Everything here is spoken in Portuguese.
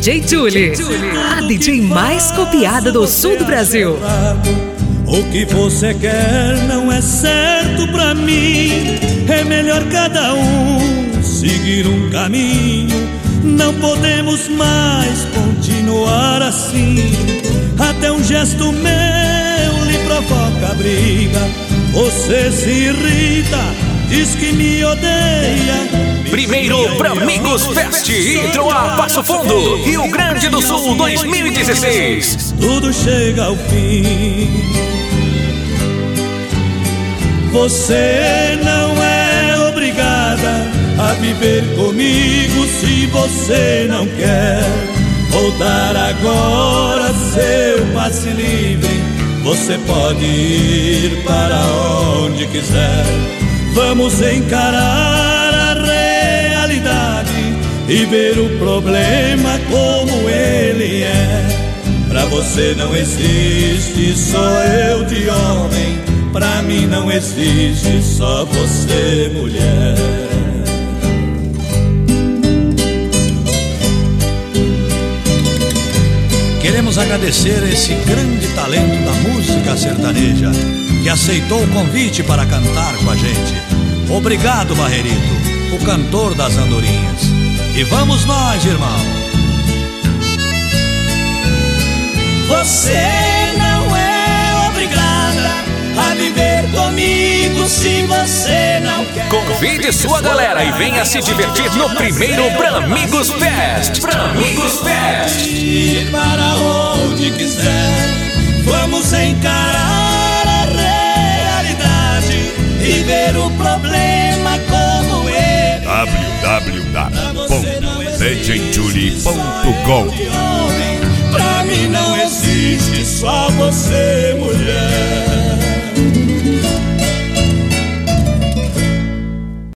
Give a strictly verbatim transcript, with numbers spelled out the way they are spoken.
D J Julie, a D J mais copiada do sul do Brasil. O que você quer não é certo pra mim. É melhor cada um seguir um caminho. Não podemos mais continuar assim. Até um gesto meu lhe provoca briga. Você se irrita, diz que me odeia. Primeiro Bramigos Fest entrou a Passo Fundo, Rio Grande do Sul dois mil e dezesseis. Tudo chega ao fim. Você não é obrigada a viver comigo se você não quer. Vou dar agora seu passe livre. Você pode ir para onde quiser. Vamos encarar a realidade e ver o problema como ele é. Pra você não existe só eu de homem. Pra mim não existe só você, mulher. Queremos agradecer esse grande talento da música sertaneja que aceitou o convite para cantar com a gente. Obrigado, Barrerito, o cantor das andorinhas. E vamos nós, irmão. Você não é obrigada a viver comigo se você não quer. Convide sua galera e venha se divertir no primeiro Bramigos Fest. Bramigos Fest. Ir para onde quiser. Vamos encarar a realidade e ver o problema como ele. w w w ponto d j julie ponto com. Pra mim não existe só você, mulher.